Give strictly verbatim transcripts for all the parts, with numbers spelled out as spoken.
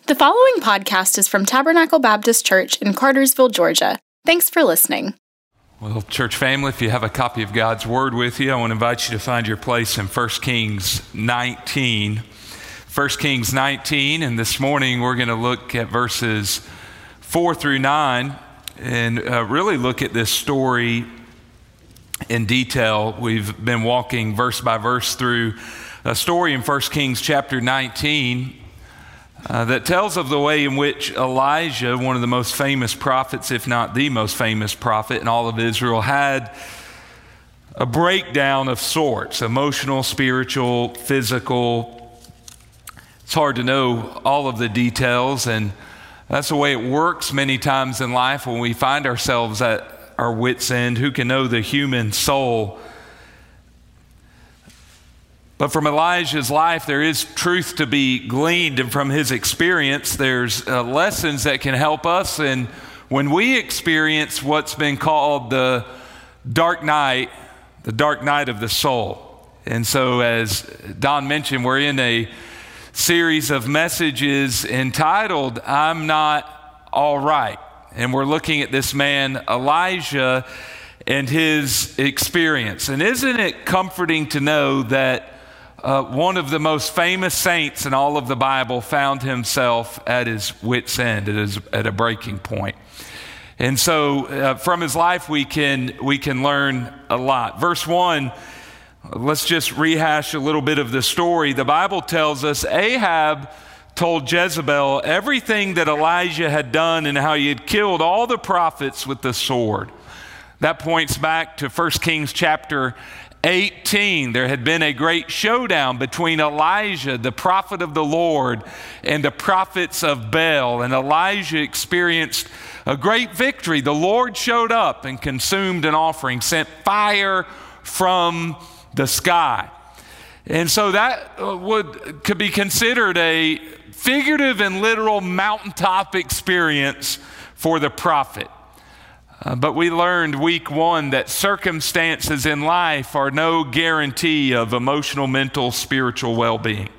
The following podcast is from Tabernacle Baptist Church in Cartersville, Georgia. Thanks for listening. Well, church family, if you have a copy of God's Word with you, I want to invite you to find your place in First Kings nineteen. First Kings nineteen, and this morning we're going to look at verses four through nine and uh, really look at this story in detail. We've been walking verse by verse through a story in First Kings chapter nineteen uh, that tells of the way in which Elijah, one of the most famous prophets, if not the most famous prophet in all of Israel, had a breakdown of sorts, emotional, spiritual, physical. It's hard to know all of the details, and that's the way it works many times in life when we find ourselves at our wits' end. Who can know the human soul? But from Elijah's life, there is truth to be gleaned, and from his experience, there's uh, lessons that can help us. And when we experience what's been called the dark night, the dark night of the soul. And so, as Don mentioned, we're in a series of messages entitled, I'm Not All Right. And we're looking at this man, Elijah, and his experience. And isn't it comforting to know that uh, one of the most famous saints in all of the Bible found himself at his wit's end, at, his, at a breaking point. And so uh, from his life we can, we can learn a lot. Verse one, let's just rehash a little bit of the story. The Bible tells us Ahab told Jezebel everything that Elijah had done and how he had killed all the prophets with the sword. That points back to First Kings chapter eighteen. There had been a great showdown between Elijah, the prophet of the Lord, and the prophets of Baal. And Elijah experienced a great victory. The Lord showed up and consumed an offering, sent fire from the sky. And so that would could be considered a figurative and literal mountaintop experience for the prophet. Uh, but we learned week one that circumstances in life are no guarantee of emotional, mental, spiritual well-being.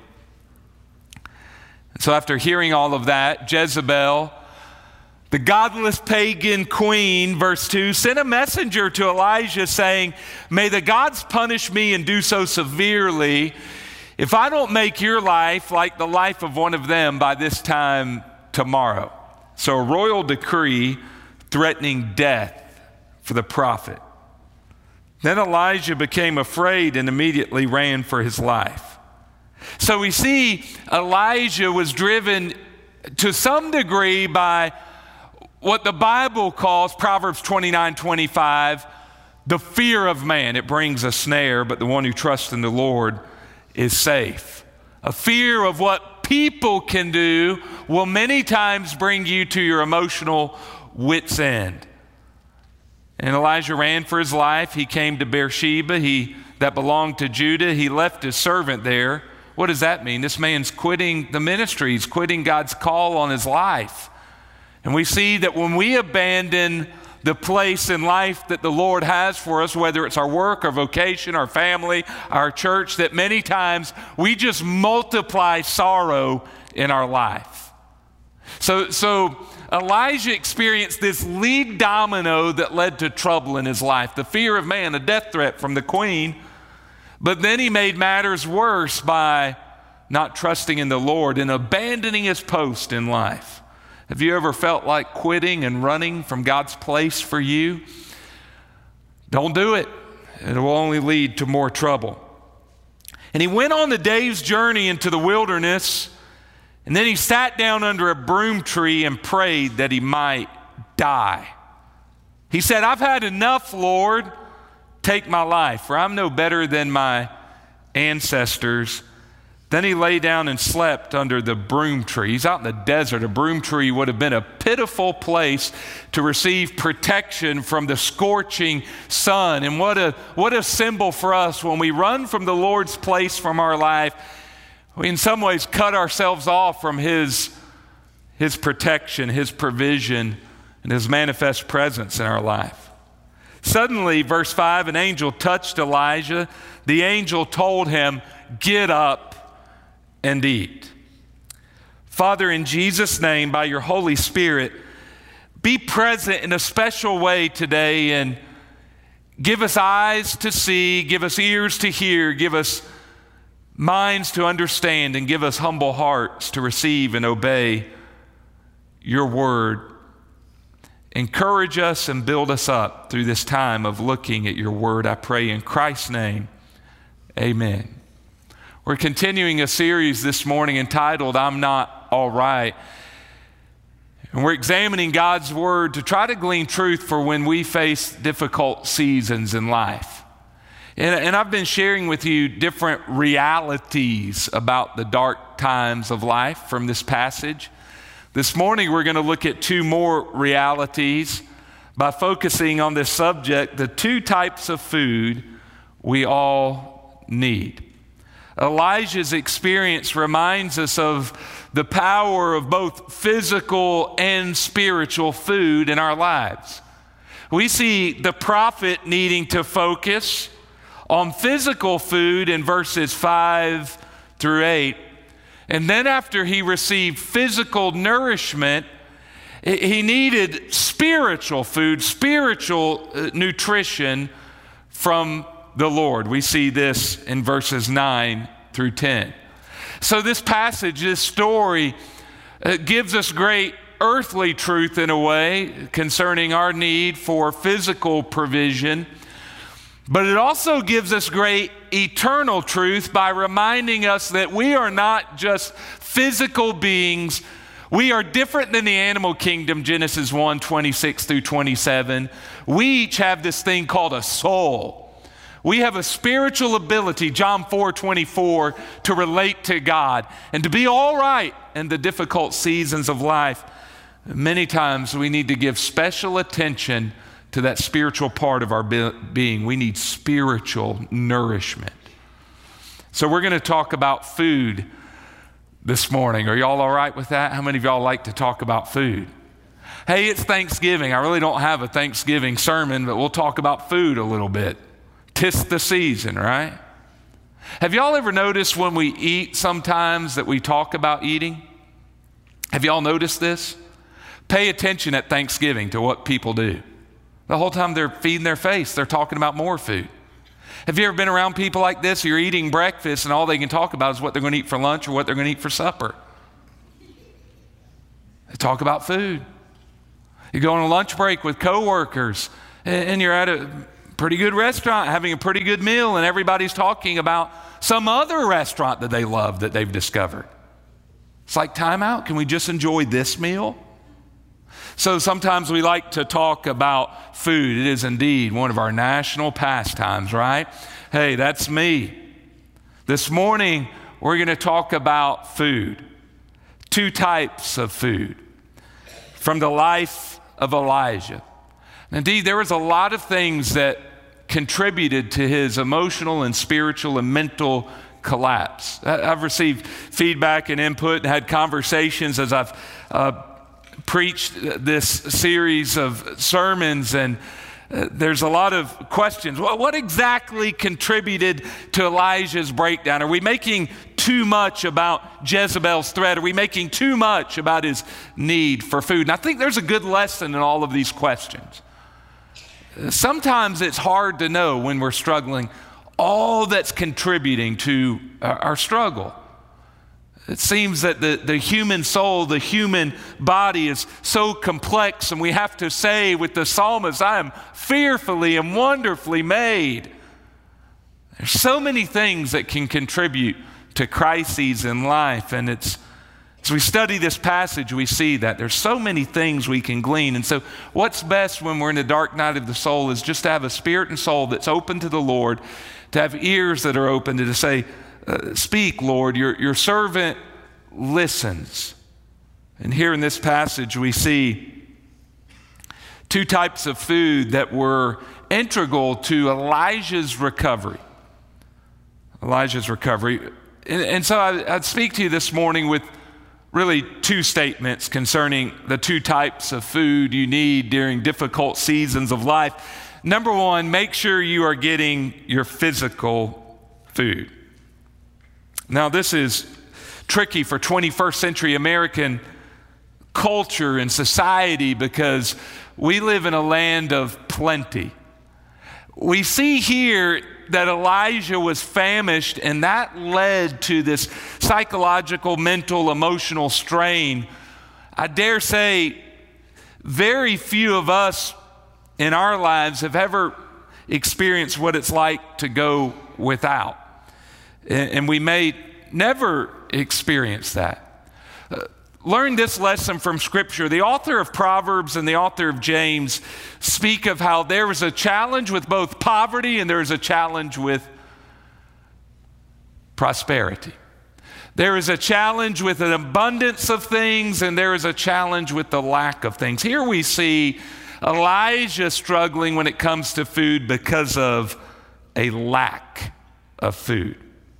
So after hearing all of that, Jezebel, the godless pagan queen, verse two, sent a messenger to Elijah saying, may the gods punish me and do so severely if I don't make your life like the life of one of them by this time tomorrow. So a royal decree threatening death for the prophet. Then Elijah became afraid and immediately ran for his life. So we see Elijah was driven to some degree by what the Bible calls, Proverbs twenty-nine twenty-five, the fear of man. It brings a snare, but the one who trusts in the Lord is safe. A fear of what people can do will many times bring you to your emotional wit's end. And Elijah ran for his life. He came to Beersheba, he, that belonged to Judah. He left his servant there. What does that mean? This man's quitting the ministry. He's quitting God's call on his life. And we see that when we abandon the place in life that the Lord has for us, whether it's our work, our vocation, our family, our church, that many times we just multiply sorrow in our life. So, so Elijah experienced this lead domino that led to trouble in his life, the fear of man, a death threat from the queen. But then he made matters worse by not trusting in the Lord and abandoning his post in life. Have you ever felt like quitting and running from God's place for you? Don't do it. It will only lead to more trouble. And he went on the day's journey into the wilderness, and then he sat down under a broom tree and prayed that he might die. He said, I've had enough, Lord. Take my life, for I'm no better than my ancestors. Then he lay down and slept under the broom tree. He's out in the desert. A broom tree would have been a pitiful place to receive protection from the scorching sun. And what a, what a symbol for us when we run from the Lord's place from our life. We in some ways cut ourselves off from his, his protection, his provision, and his manifest presence in our life. Suddenly, verse five, an angel touched Elijah. The angel told him, get up and eat. Father, in Jesus' name, by your Holy Spirit, be present in a special way today and give us eyes to see, give us ears to hear, give us minds to understand, and give us humble hearts to receive and obey your word. Encourage us and build us up through this time of looking at your word. I pray in Christ's name, amen. We're continuing a series this morning entitled, I'm Not All Right. And we're examining God's word to try to glean truth for when we face difficult seasons in life. And, and I've been sharing with you different realities about the dark times of life from this passage. This morning we're going to look at two more realities by focusing on this subject, the two types of food we all need. Elijah's experience reminds us of the power of both physical and spiritual food in our lives. We see the prophet needing to focus on physical food in verses five through eight. And then after he received physical nourishment, he needed spiritual food, spiritual nutrition from the Lord. We see this in verses nine through ten. So this passage, this story, uh, gives us great earthly truth in a way concerning our need for physical provision, but it also gives us great eternal truth by reminding us that we are not just physical beings. We are different than the animal kingdom, Genesis one, twenty-six through twenty-seven. We each have this thing called a soul. We have a spiritual ability, John four twenty-four, to relate to God and to be all right in the difficult seasons of life. Many times we need to give special attention to that spiritual part of our be- being. We need spiritual nourishment. So we're going to talk about food this morning. Are y'all all right with that? How many of y'all like to talk about food? Hey, it's Thanksgiving. I really don't have a Thanksgiving sermon, but we'll talk about food a little bit. 'Tis the season, right? Have y'all ever noticed when we eat sometimes that we talk about eating? Have y'all noticed this? Pay attention at Thanksgiving to what people do. The whole time they're feeding their face, they're talking about more food. Have you ever been around people like this? You're eating breakfast and all they can talk about is what they're going to eat for lunch or what they're going to eat for supper. They talk about food. You go on a lunch break with coworkers and you're at a pretty good restaurant having a pretty good meal and everybody's talking about some other restaurant that they love that they've discovered. It's like, time out. Can we just enjoy this meal? So sometimes we like to talk about food. It is indeed one of our national pastimes, right? Hey, that's me. This morning, we're going to talk about food. Two types of food from the life of Elijah. Indeed, there was a lot of things that contributed to his emotional and spiritual and mental collapse. I've received feedback and input and had conversations as I've uh, preached this series of sermons, and uh, there's a lot of questions. Well, what exactly contributed to Elijah's breakdown? Are we making too much about Jezebel's threat? Are we making too much about his need for food? And I think there's a good lesson in all of these questions. Sometimes it's hard to know when we're struggling all that's contributing to our struggle. It seems that the, the human soul, the human body is so complex, and we have to say with the psalmist, I am fearfully and wonderfully made. There's so many things that can contribute to crises in life, and it's as we study this passage, we see that there's so many things we can glean. And so what's best when we're in the dark night of the soul is just to have a spirit and soul that's open to the Lord, to have ears that are open to, to say, uh, speak, Lord, your, your servant listens. And here in this passage, we see two types of food that were integral to Elijah's recovery. Elijah's recovery. And, and so I, I'd speak to you this morning with really two statements concerning the two types of food you need during difficult seasons of life. Number one, make sure you are getting your physical food. Now, this is tricky for twenty-first century American culture and society because we live in a land of plenty. We see here that Elijah was famished, and that led to this psychological, mental, emotional strain. I dare say very few of us in our lives have ever experienced what it's like to go without. And we may never experience that. Uh, learn this lesson from Scripture. The author of Proverbs and the author of James speak of how there is a challenge with both poverty and there is a challenge with prosperity. There is a challenge with an abundance of things and there is a challenge with the lack of things. Here we see Elijah struggling when it comes to food because of a lack of food.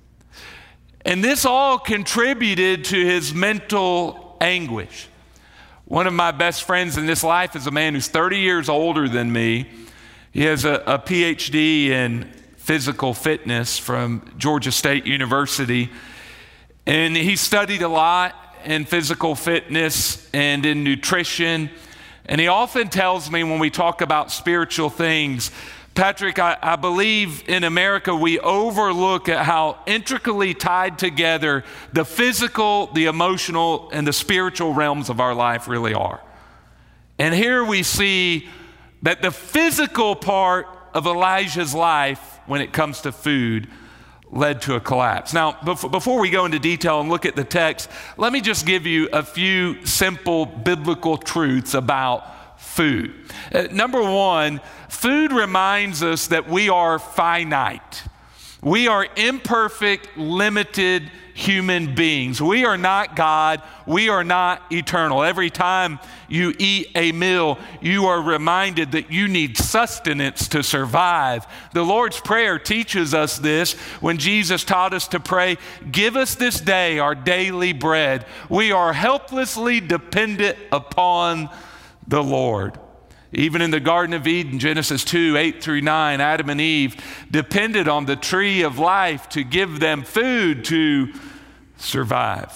And this all contributed to his mental anguish. One of my best friends in this life is a man who's thirty years older than me. He has a, a P H D in physical fitness from Georgia State University. And he studied a lot in physical fitness and in nutrition. And he often tells me when we talk about spiritual things, Patrick, I, I believe in America we overlook at how intricately tied together the physical, the emotional, and the spiritual realms of our life really are. And here we see that the physical part of Elijah's life when it comes to food led to a collapse. Now, before we go into detail and look at the text, let me just give you a few simple biblical truths about food. Uh, number one, food reminds us that we are finite. We are imperfect, limited human beings. We are not God. We are not eternal. Every time you eat a meal, you are reminded that you need sustenance to survive. The Lord's Prayer teaches us this when Jesus taught us to pray, "Give us this day our daily bread." We are helplessly dependent upon the Lord. Even in the Garden of Eden, Genesis two, eight through nine, Adam and Eve depended on the tree of life to give them food to survive.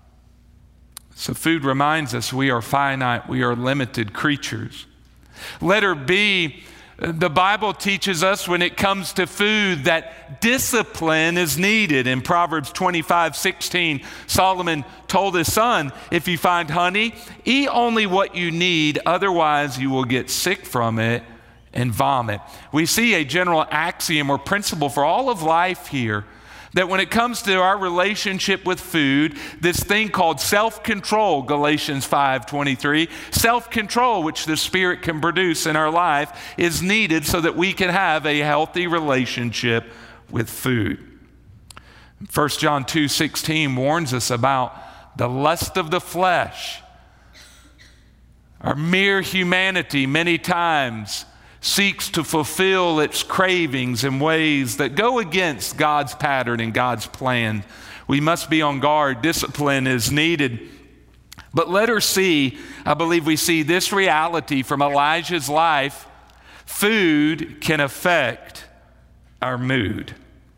So food reminds us we are finite, we are limited creatures. Letter B, the Bible teaches us when it comes to food that discipline is needed. In Proverbs twenty-five, sixteen, Solomon told his son, "If you find honey, eat only what you need, otherwise you will get sick from it and vomit." We see a general axiom or principle for all of life here, that when it comes to our relationship with food, this thing called self-control, Galatians five twenty-three, self-control, which the Spirit can produce in our life, is needed so that we can have a healthy relationship with food. First John two sixteen warns us about the lust of the flesh. Our mere humanity many times seeks to fulfill its cravings in ways that go against God's pattern and God's plan. We must be on guard. Discipline is needed. But letter C, I believe we see this reality from Elijah's life. Food can affect our mood.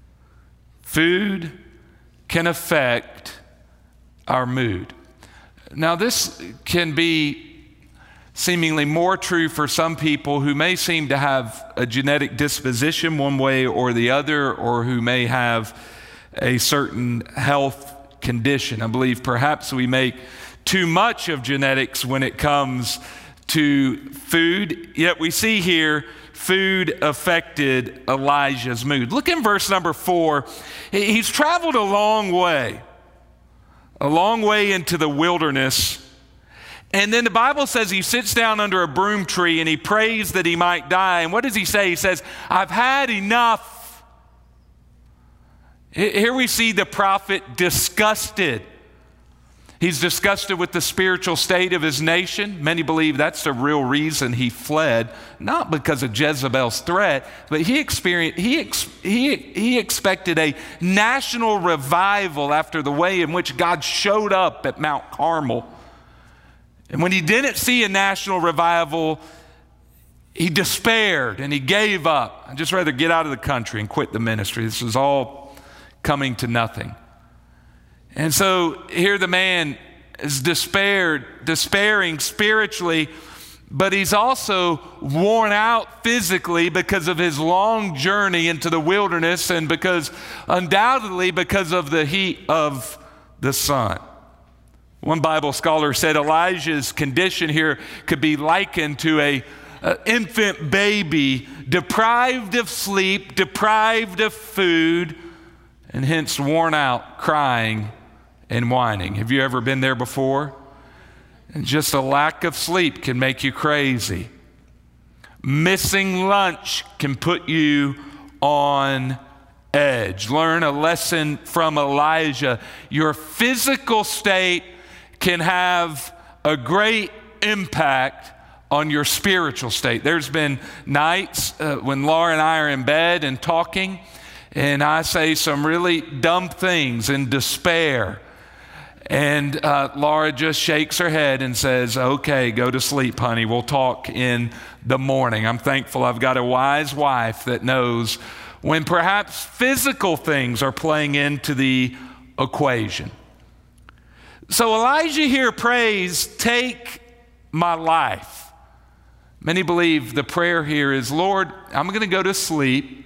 Food can affect our mood. Now, this can be seemingly more true for some people who may seem to have a genetic disposition one way or the other, or who may have a certain health condition. I believe perhaps we make too much of genetics when it comes to food, yet we see here food affected Elijah's mood. Look in verse number four. He's traveled a long way, a long way into the wilderness. And then the Bible says he sits down under a broom tree and he prays that he might die. And what does he say? He says, "I've had enough." Here we see the prophet disgusted. He's disgusted with the spiritual state of his nation. Many believe that's the real reason he fled, not because of Jezebel's threat, but he experienced, he, ex, he, he expected a national revival after the way in which God showed up at Mount Carmel. And when he didn't see a national revival, he despaired and he gave up. I'd just rather get out of the country and quit the ministry. This is all coming to nothing. And so here the man is despaired, despairing spiritually, but he's also worn out physically because of his long journey into the wilderness and because, undoubtedly, because of the heat of the sun. One Bible scholar said Elijah's condition here could be likened to a, a infant baby deprived of sleep, deprived of food, and hence worn out, crying and whining. Have you ever been there before? And just a lack of sleep can make you crazy. Missing lunch can put you on edge. Learn a lesson from Elijah. Your physical state can have a great impact on your spiritual state. There's been nights uh, when Laura and I are in bed and talking, and I say some really dumb things in despair. And uh, Laura just shakes her head and says, okay, go to sleep, honey. We'll talk in the morning. I'm thankful I've got a wise wife that knows when perhaps physical things are playing into the equation. So Elijah here prays, take my life. Many believe the prayer here is, Lord, I'm going to go to sleep.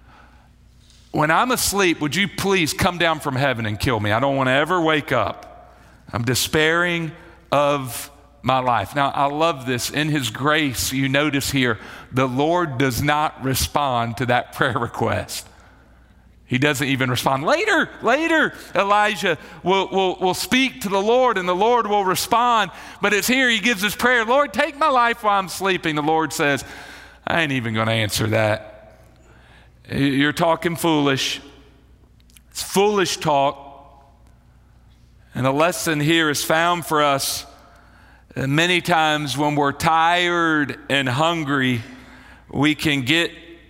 When I'm asleep, would you please come down from heaven and kill me? I don't want to ever wake up. I'm despairing of my life. Now, I love this. In his grace, you notice here, the Lord does not respond to that prayer request. He doesn't even respond. Later, later, Elijah will, will, will speak to the Lord and the Lord will respond. But it's here he gives his prayer, Lord, take my life while I'm sleeping. The Lord says, I ain't even going to answer that. You're talking foolish. It's foolish talk. And a lesson here is found for us many times when we're tired and hungry, we can get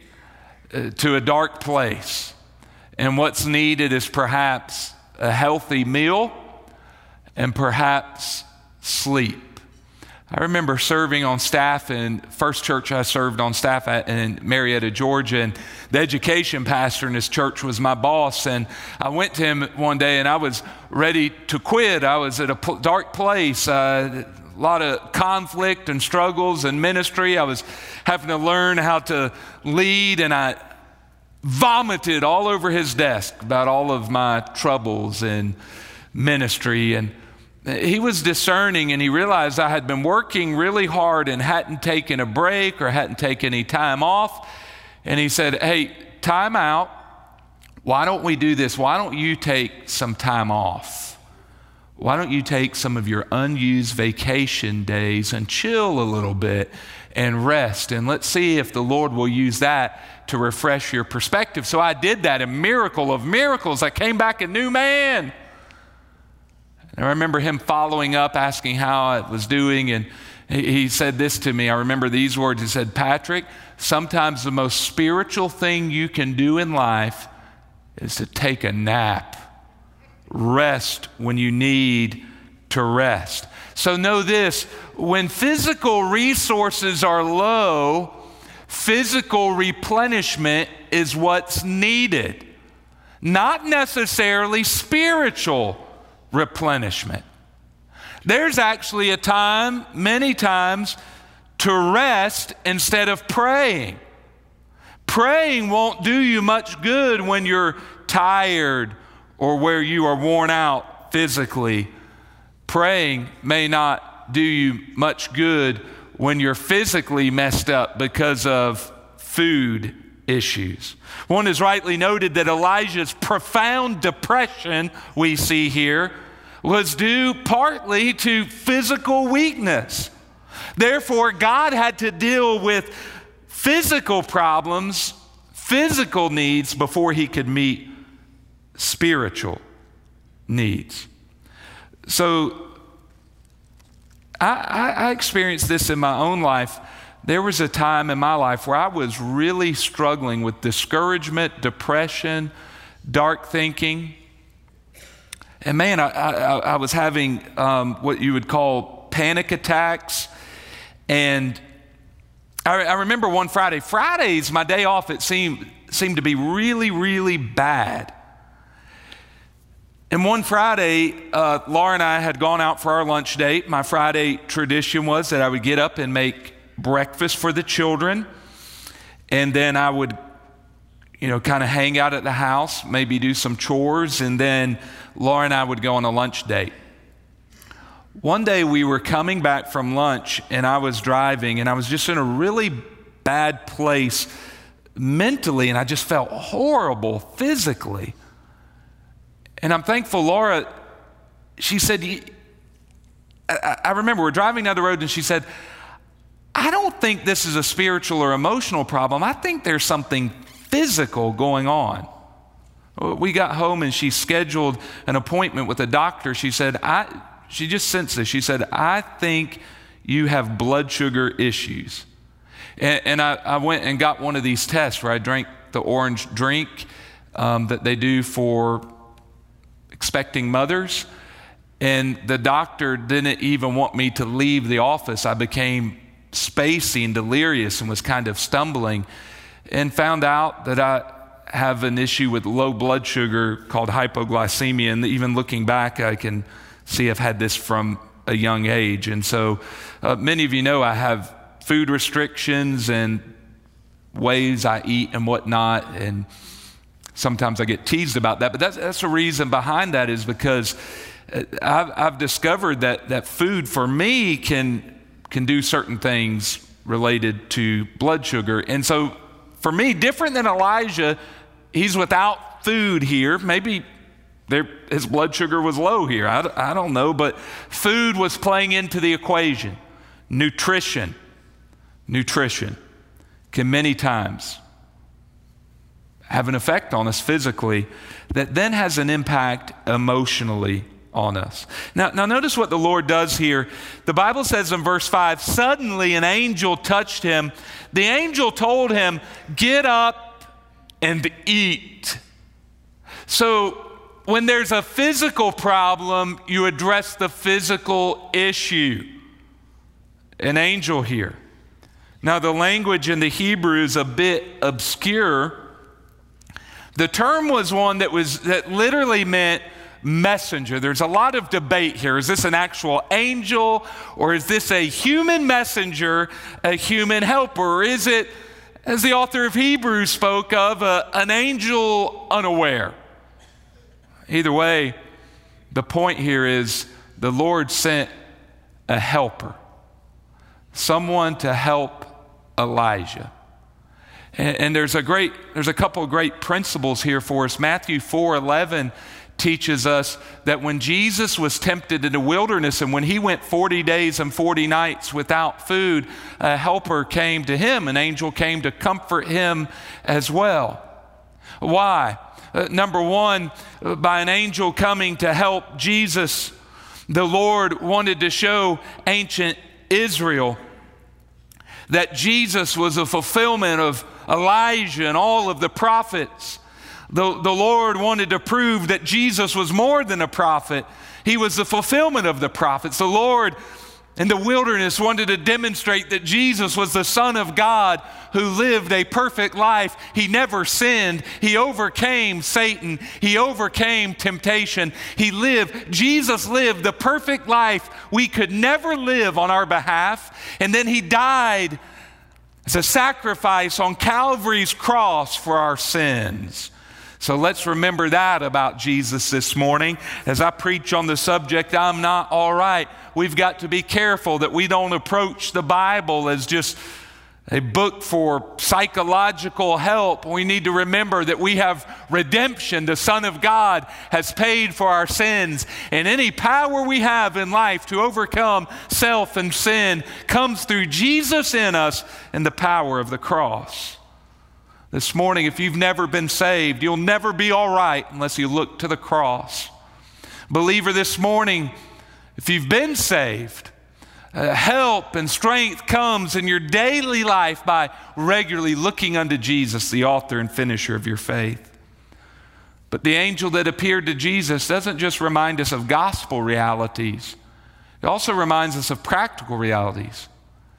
to a dark place. And what's needed is perhaps a healthy meal and perhaps sleep. I remember serving on staff in first church I served on staff at in Marietta, Georgia, and the education pastor in his church was my boss. And I went to him one day and I was ready to quit. I was at a pl- dark place, uh, a lot of conflict and struggles in ministry. I was having to learn how to lead, and I vomited all over his desk about all of my troubles in ministry. And he was discerning, and he realized I had been working really hard and hadn't taken a break or hadn't taken any time off. And he said, hey, time out. Why don't we do this? Why don't you take some time off? Why don't you take some of your unused vacation days and chill a little bit and rest? And let's see if the Lord will use that to refresh your perspective. So I did that, a miracle of miracles. I came back a new man. And I remember him following up, asking how I was doing, and he said this to me. I remember these words. He said, Patrick, sometimes the most spiritual thing you can do in life is to take a nap. Rest when you need to rest. So know this, when physical resources are low, physical replenishment is what's needed, not necessarily spiritual replenishment. There's actually a time, many times, to rest instead of praying. Praying won't do you much good when you're tired or where you are worn out physically. Praying may not do you much good when you're physically messed up because of food issues. One has rightly noted that Elijah's profound depression, we see here, was due partly to physical weakness. Therefore, God had to deal with physical problems, physical needs, before he could meet spiritual needs. So I, I, I experienced this in my own life. There was a time in my life where I was really struggling with discouragement, depression, dark thinking. And man, I, I, I was having um, what you would call panic attacks. And I, I remember one Friday, Fridays, my day off, it seemed, seemed to be really, really bad. And one Friday, uh, Laura and I had gone out for our lunch date. My Friday tradition was that I would get up and make breakfast for the children, and then I would, you know, kind of hang out at the house, maybe do some chores, and then Laura and I would go on a lunch date. One day we were coming back from lunch, and I was driving, and I was just in a really bad place mentally, and I just felt horrible physically. And I'm thankful Laura, she said, I, I remember we're driving down the road, and she said, I don't think this is a spiritual or emotional problem. I think there's something physical going on. We got home, and she scheduled an appointment with a doctor. She said, I, she just sensed this. She said, I think you have blood sugar issues. And, and I, I went and got one of these tests where I drank the orange drink um, that they do for expecting mothers. And the doctor didn't even want me to leave the office. I became spacey and delirious and was kind of stumbling, and found out that I have an issue with low blood sugar called hypoglycemia. And even looking back, I can see I've had this from a young age. And so uh, many of you know I have food restrictions and ways I eat and whatnot. And sometimes I get teased about that. But that's, that's the reason behind that, is because I've, I've discovered that, that food for me can can do certain things related to blood sugar. And so for me, different than Elijah, he's without food here. Maybe there, his blood sugar was low here. I, I don't know, but food was playing into the equation. Nutrition, nutrition can many times have an effect on us physically that then has an impact emotionally on us. Now, now notice what the Lord does here. The Bible says in verse five, suddenly an angel touched him. The angel told him, get up and eat. So when there's a physical problem, you address the physical issue. An angel here. Now the language in the Hebrew is a bit obscure. The term was one that was that literally meant messenger. There's a lot of debate here. Is this an actual angel, or is this a human messenger, a human helper? Or is it, as the author of Hebrews spoke of, a, an angel unaware? Either way, the point here is the Lord sent a helper, someone to help Elijah. And, and there's a great, there's a couple of great principles here for us. Matthew four eleven teaches us that when Jesus was tempted in the wilderness, and when he went forty days and forty nights without food, a helper came to him. An angel came to comfort him as well. Why? Uh, number one, uh, by an angel coming to help Jesus, the Lord wanted to show ancient Israel that Jesus was a fulfillment of Elijah and all of the prophets. The, the Lord wanted to prove that Jesus was more than a prophet. He was the fulfillment of the prophets. The Lord in the wilderness wanted to demonstrate that Jesus was the Son of God who lived a perfect life. He never sinned. He overcame Satan. He overcame temptation. He lived, Jesus lived the perfect life we could never live on our behalf. And then he died as a sacrifice on Calvary's cross for our sins. So let's remember that about Jesus this morning. As I preach on the subject, I'm not all right, we've got to be careful that we don't approach the Bible as just a book for psychological help. We need to remember that we have redemption. The Son of God has paid for our sins. And any power we have in life to overcome self and sin comes through Jesus in us and the power of the cross. This morning, if you've never been saved, you'll never be all right unless you look to the cross. Believer, this morning, if you've been saved, uh, help and strength comes in your daily life by regularly looking unto Jesus, the author and finisher of your faith. But the angel that appeared to Jesus doesn't just remind us of gospel realities. It also reminds us of practical realities.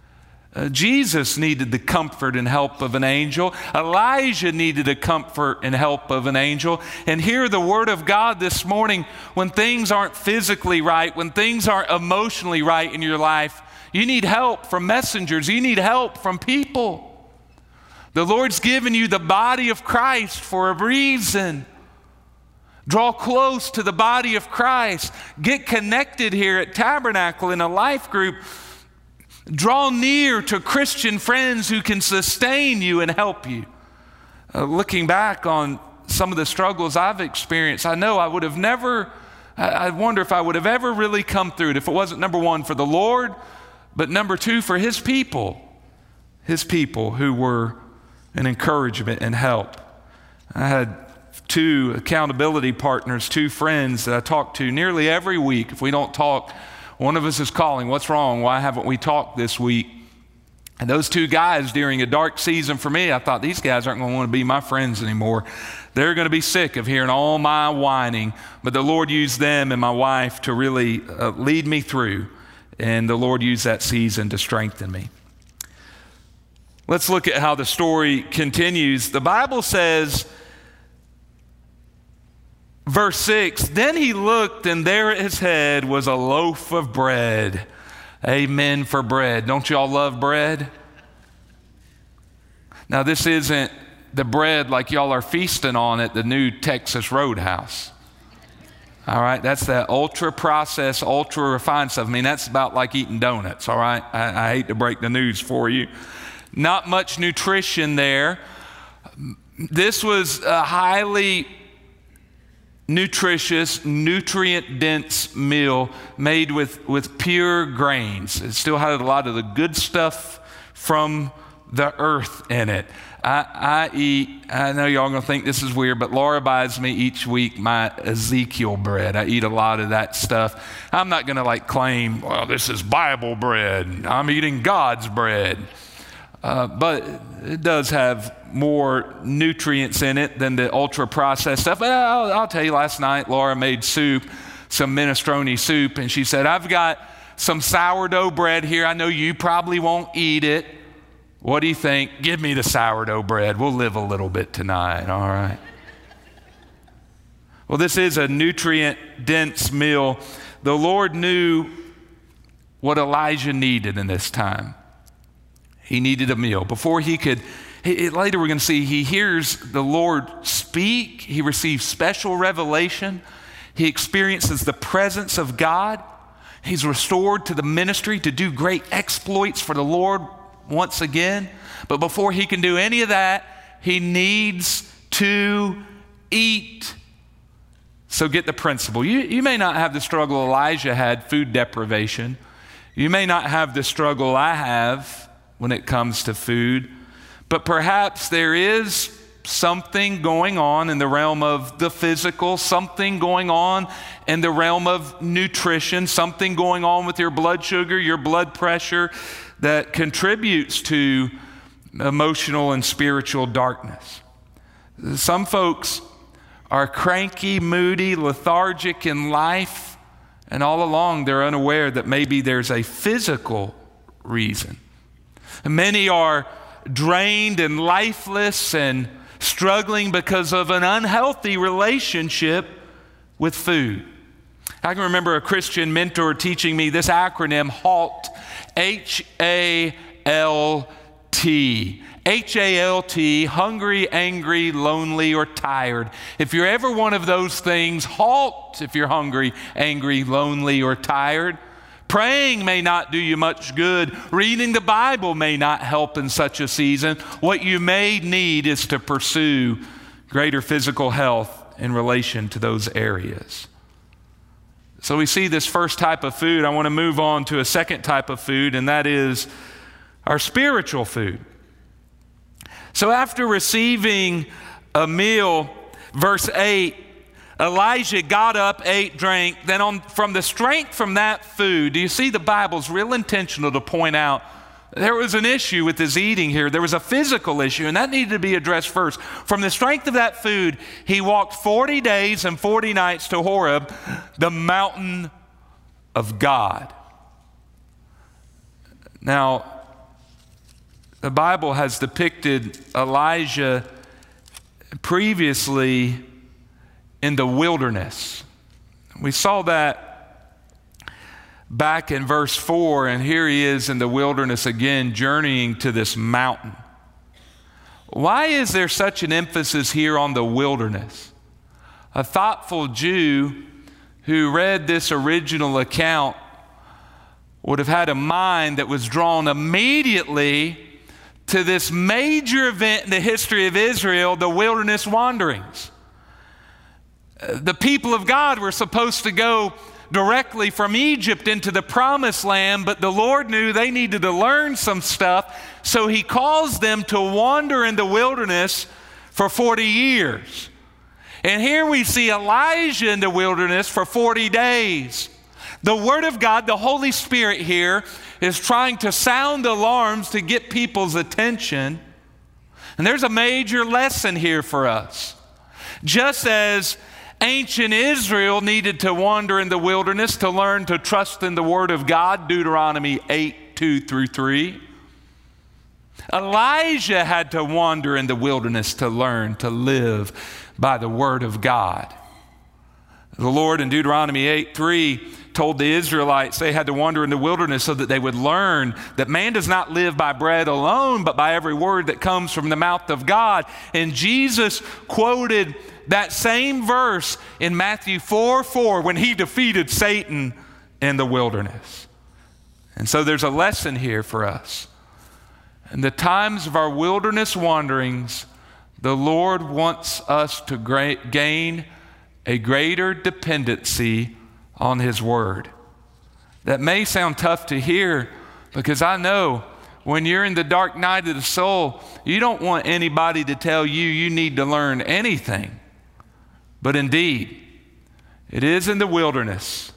Uh, Jesus needed the comfort and help of an angel. Elijah needed the comfort and help of an angel. And hear the word of God this morning. When things aren't physically right, when things aren't emotionally right in your life, you need help from messengers. You need help from people. The Lord's given you the body of Christ for a reason. Draw close to the body of Christ. Get connected here at Tabernacle in a life group. Draw near to Christian friends who can sustain you and help you. Uh, looking back on some of the struggles I've experienced, I know I would have never, I, I wonder if I would have ever really come through it if it wasn't, number one, for the Lord, but number two, for His people, His people who were an encouragement and help. I had two accountability partners, two friends that I talk to nearly every week. If we don't talk, one of us is calling, what's wrong? Why haven't we talked this week? And those two guys, during a dark season for me, I thought these guys aren't going to want to be my friends anymore. They're going to be sick of hearing all my whining. But the Lord used them and my wife to really uh, lead me through. And the Lord used that season to strengthen me. Let's look at how the story continues. The Bible says, verse six, then he looked, and there at his head was a loaf of bread. Amen for bread. Don't y'all love bread? Now, this isn't the bread like y'all are feasting on at the new Texas Roadhouse. All right, that's that ultra-processed, ultra-refined stuff. I mean, that's about like eating donuts, all right? I, I hate to break the news for you. Not much nutrition there. This was a highly nutritious, nutrient-dense meal made with, with pure grains. It still had a lot of the good stuff from the earth in it. I, I eat, I know y'all gonna think this is weird, but Laura buys me each week my Ezekiel bread. I eat a lot of that stuff. I'm not gonna like claim, well, this is Bible bread. I'm eating God's bread. Uh, but it does have more nutrients in it than the ultra-processed stuff. But I'll, I'll tell you, last night, Laura made soup, some minestrone soup, and she said, I've got some sourdough bread here. I know you probably won't eat it. What do you think? Give me the sourdough bread. We'll live a little bit tonight, all right? Well, this is a nutrient-dense meal. The Lord knew what Elijah needed in this time. He needed a meal. Before he could, he, later we're going to see, he hears the Lord speak. He receives special revelation. He experiences the presence of God. He's restored to the ministry to do great exploits for the Lord once again. But before he can do any of that, he needs to eat. So get the principle. You, you may not have the struggle Elijah had, food deprivation. You may not have the struggle I have when it comes to food, but perhaps there is something going on in the realm of the physical, something going on in the realm of nutrition, something going on with your blood sugar, your blood pressure that contributes to emotional and spiritual darkness. Some folks are cranky, moody, lethargic in life, and all along they're unaware that maybe there's a physical reason. Many are drained and lifeless and struggling because of an unhealthy relationship with food. I can remember a Christian mentor teaching me this acronym, HALT, H A L T. H A L T, hungry, angry, lonely, or tired. If you're ever one of those things, halt if you're hungry, angry, lonely, or tired. Praying may not do you much good. Reading the Bible may not help in such a season. What you may need is to pursue greater physical health in relation to those areas. So we see this first type of food. I want to move on to a second type of food, and that is our spiritual food. So after receiving a meal, verse eight, Elijah got up, ate, drank, then on, from the strength from that food, do you see the Bible's real intentional to point out there was an issue with his eating here. There was a physical issue, and that needed to be addressed first. From the strength of that food, he walked forty days and forty nights to Horeb, the mountain of God. Now, the Bible has depicted Elijah previously in the wilderness. We saw that back in verse four, and here he is in the wilderness again, journeying to this mountain. Why is there such an emphasis here on the wilderness? A thoughtful Jew who read this original account would have had a mind that was drawn immediately to this major event in the history of Israel, the wilderness wanderings. The people of God were supposed to go directly from Egypt into the promised land, but the Lord knew they needed to learn some stuff, so he calls them to wander in the wilderness for forty years. And here we see Elijah in the wilderness for forty days. The Word of God, the Holy Spirit here, is trying to sound alarms to get people's attention. And there's a major lesson here for us. Just as ancient Israel needed to wander in the wilderness to learn to trust in the Word of God, Deuteronomy eight, two through three. Elijah had to wander in the wilderness to learn to live by the Word of God. The Lord in Deuteronomy eight, three told the Israelites they had to wander in the wilderness so that they would learn that man does not live by bread alone, but by every word that comes from the mouth of God. And Jesus quoted that same verse in Matthew four, four when he defeated Satan in the wilderness. And so there's a lesson here for us. In the times of our wilderness wanderings, the Lord wants us to gra- gain a greater dependency on His Word. That may sound tough to hear, because I know when you're in the dark night of the soul, you don't want anybody to tell you you need to learn anything. But indeed, it is in the wilderness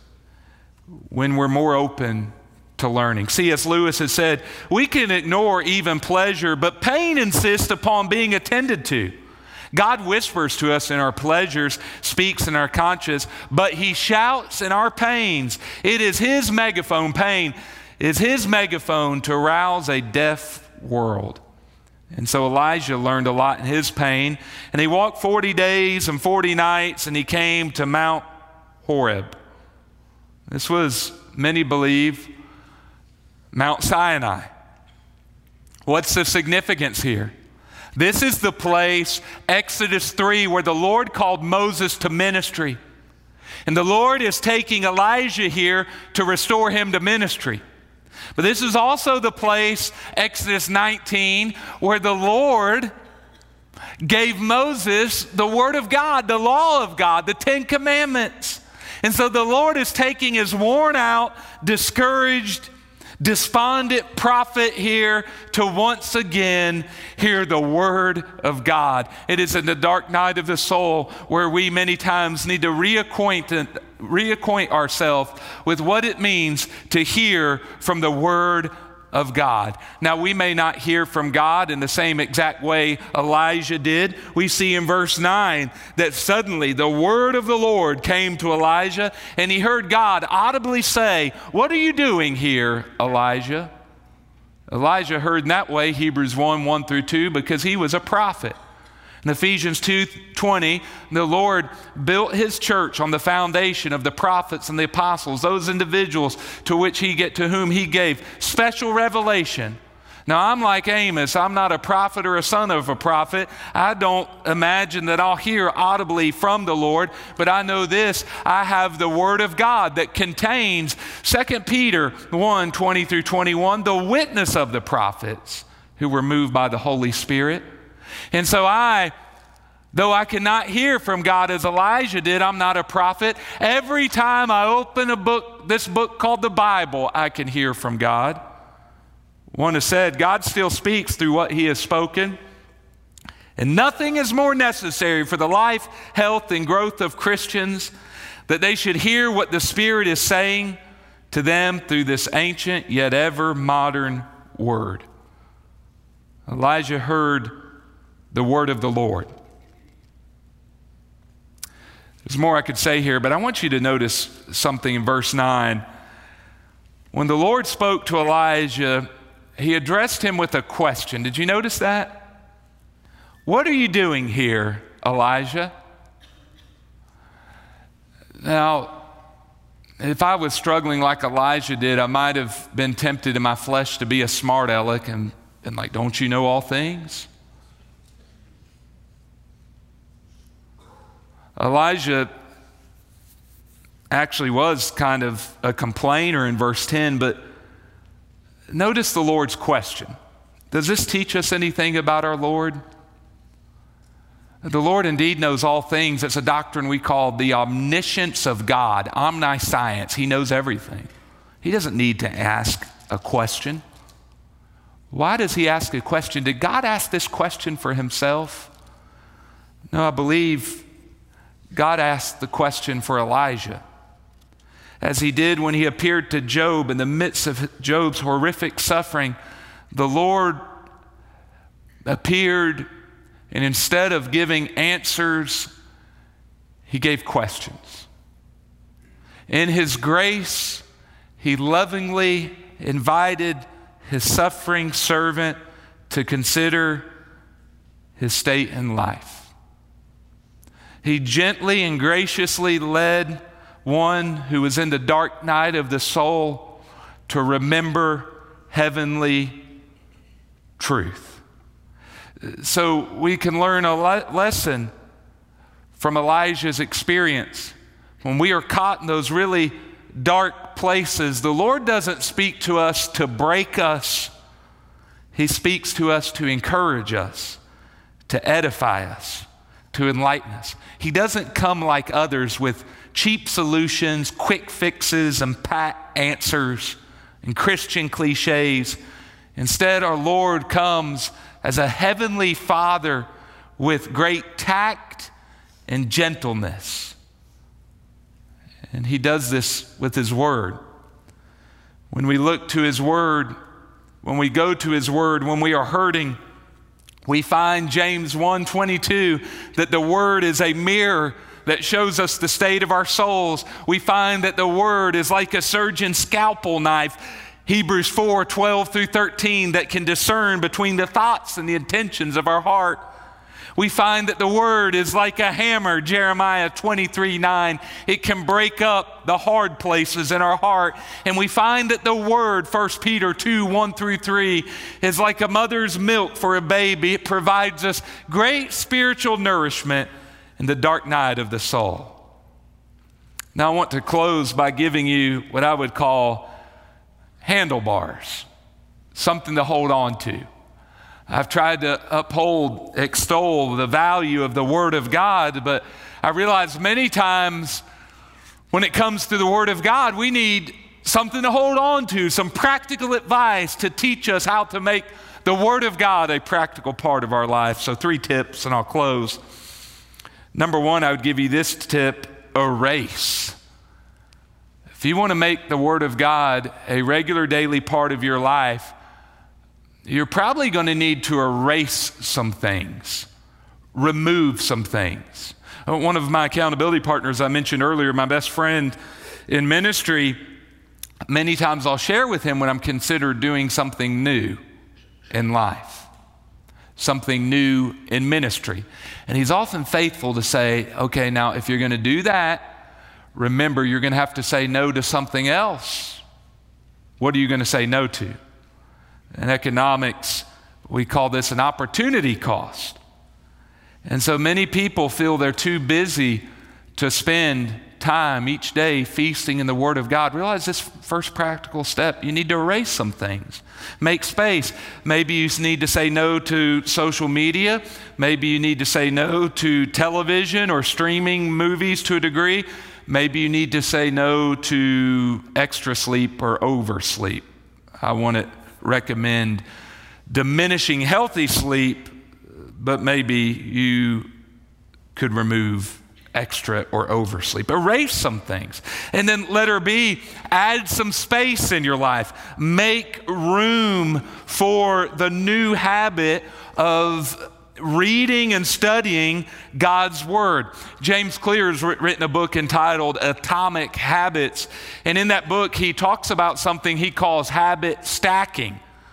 when we're more open to learning. C S Lewis has said, we can ignore even pleasure, but pain insists upon being attended to. God whispers to us in our pleasures, speaks in our conscience, but He shouts in our pains. It is His megaphone, pain is His megaphone to rouse a deaf world. And so Elijah learned a lot in his pain, and he walked forty days and forty nights, and he came to Mount Horeb. This was, many believe, Mount Sinai. What's the significance here? This is the place, Exodus three, where the Lord called Moses to ministry. And the Lord is taking Elijah here to restore him to ministry. But this is also the place, Exodus nineteen, where the Lord gave Moses the Word of God, the law of God, the Ten Commandments. And so the Lord is taking his worn out, discouraged, despondent prophet here to once again hear the Word of God. It is in the dark night of the soul where we many times need to reacquaint, reacquaint ourselves with what it means to hear from the Word of God. Now, we may not hear from God in the same exact way Elijah did. We see in verse nine that suddenly the word of the Lord came to Elijah, and he heard God audibly say, "What are you doing here, Elijah?" Elijah heard in that way, Hebrews one, one through two, because he was a prophet. In Ephesians two twenty, the Lord built his church on the foundation of the prophets and the apostles, those individuals to which he get to whom he gave special revelation. Now, I'm like Amos. I'm not a prophet or a son of a prophet. I don't imagine that I'll hear audibly from the Lord, but I know this: I have the Word of God that contains Second Peter one, twenty through twenty-one, the witness of the prophets who were moved by the Holy Spirit. And so I, though I cannot hear from God as Elijah did, I'm not a prophet. Every time I open a book, this book called the Bible, I can hear from God. One has said, God still speaks through what he has spoken. And nothing is more necessary for the life, health, and growth of Christians that they should hear what the Spirit is saying to them through this ancient yet ever modern word. Elijah heard the word of the Lord. There's more I could say here, but I want you to notice something in verse nine. When the Lord spoke to Elijah he addressed him with a question. Did you notice that? What are you doing here, Elijah? Now, if I was struggling like Elijah did, I might have been tempted in my flesh to be a smart aleck and been like, don't you know all things? Elijah actually was kind of a complainer in verse ten, but notice the Lord's question. Does this teach us anything about our Lord? The Lord indeed knows all things. It's a doctrine we call the omniscience of God, omniscience. He knows everything. He doesn't need to ask a question. Why does he ask a question? Did God ask this question for himself? No, I believe God asked the question for Elijah, as he did when he appeared to Job in the midst of Job's horrific suffering. The Lord appeared, and instead of giving answers, he gave questions. In his grace, he lovingly invited his suffering servant to consider his state in life. He gently and graciously led one who was in the dark night of the soul to remember heavenly truth. So we can learn a le- lesson from Elijah's experience. When we are caught in those really dark places, the Lord doesn't speak to us to break us. He speaks to us to encourage us, to edify us, to enlighten us. He doesn't come like others with cheap solutions, quick fixes, and pat answers, and Christian cliches. Instead, our Lord comes as a heavenly Father with great tact and gentleness. And he does this with his word. When we look to his word, when we go to his word, when we are hurting, we find James one twenty-two that the word is a mirror that shows us the state of our souls. We find that the word is like a surgeon's scalpel knife, Hebrews four twelve through thirteen, that can discern between the thoughts and the intentions of our heart. We find that the word is like a hammer, Jeremiah twenty-three nine. It can break up the hard places in our heart. And we find that the word, First Peter two one through three, is like a mother's milk for a baby. It provides us great spiritual nourishment in the dark night of the soul. Now I want to close by giving you what I would call handlebars, something to hold on to. I've tried to uphold, extol the value of the Word of God, but I realize many times when it comes to the Word of God, we need something to hold on to, some practical advice to teach us how to make the Word of God a practical part of our life. So three tips, and I'll close. Number one, I would give you this tip: erase. If you want to make the Word of God a regular daily part of your life, you're probably going to need to erase some things, remove some things. One of my accountability partners I mentioned earlier, my best friend in ministry, many times I'll share with him when I'm considered doing something new in life, something new in ministry. And he's often faithful to say, okay, now if you're going to do that, remember you're going to have to say no to something else. What are you going to say no to? In economics, we call this an opportunity cost. And so many people feel they're too busy to spend time each day feasting in the Word of God. Realize this first practical step: you need to erase some things. Make space. Maybe you need to say no to social media. Maybe you need to say no to television or streaming movies to a degree. Maybe you need to say no to extra sleep or oversleep. I want to recommend diminishing healthy sleep, but maybe you could remove extra or oversleep. Erase some things. And then letter B, add some space in your life. Make room for the new habit of reading and studying God's Word. James Clear has written a book entitled Atomic Habits. And in that book, he talks about something he calls habit stacking.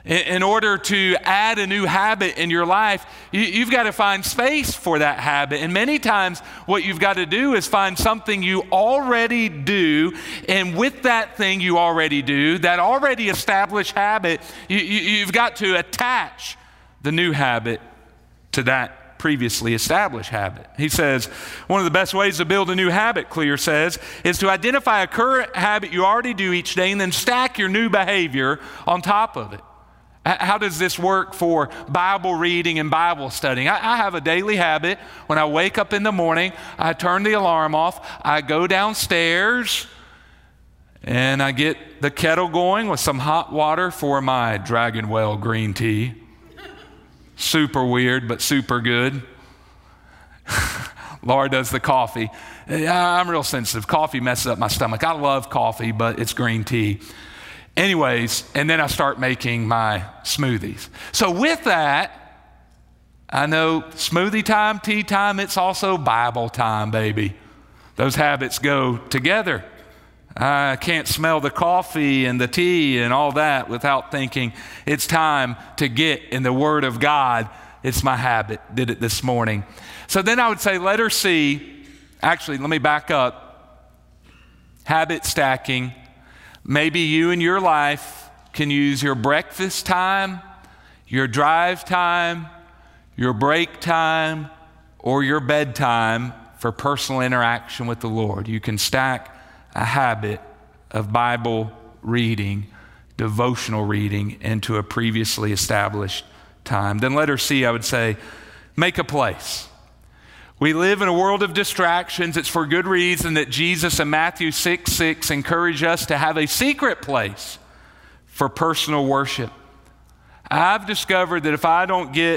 In order to add a new habit in your life, you've got to find space for that habit. And many times what you've got to do is find something you already do. And with that thing you already do, that already established habit, you've got to attach the new habit to that previously established habit. He says, one of the best ways to build a new habit, Clear says, is to identify a current habit you already do each day and then stack your new behavior on top of it. How does this work for Bible reading and Bible studying? I, I have a daily habit. When I wake up in the morning, I turn the alarm off, I go downstairs, and I get the kettle going with some hot water for my Dragon Well green tea. Super weird, but super good. Laura does the coffee. I'm real sensitive. Coffee messes up my stomach. I love coffee, but it's green tea. Anyways, and then I start making my smoothies. So with that, I know smoothie time, tea time, it's also Bible time, baby. Those habits go together. I can't smell the coffee and the tea and all that without thinking it's time to get in the Word of God. It's my habit. Did it this morning. So then I would say letter C, actually, let me back up. Habit stacking. Maybe you in your life can use your breakfast time, your drive time, your break time, or your bedtime for personal interaction with the Lord. You can stack a habit of Bible reading, devotional reading into a previously established time. Then letter C, I would say, make a place. We live in a world of distractions. It's for good reason that Jesus in Matthew six six encourage us to have a secret place for personal worship. I've discovered that if I don't get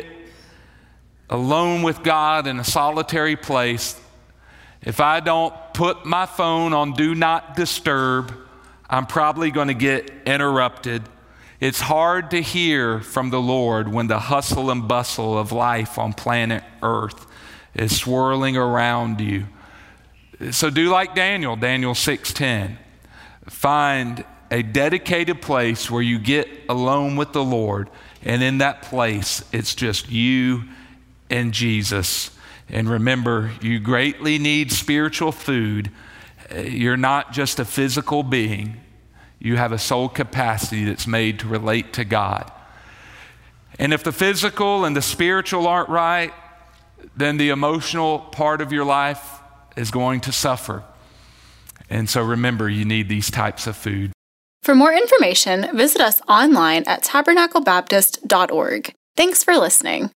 alone with God in a solitary place, if I don't put my phone on do not disturb, I'm probably going to get interrupted. It's hard to hear from the Lord when the hustle and bustle of life on planet Earth is swirling around you. So do like Daniel, Daniel six ten. Find a dedicated place where you get alone with the Lord, and in that place, it's just you and Jesus. And remember, you greatly need spiritual food. You're not just a physical being. You have a soul capacity that's made to relate to God. And if the physical and the spiritual aren't right, then the emotional part of your life is going to suffer. And so remember, you need these types of food. For more information, visit us online at tabernacle baptist dot org. Thanks for listening.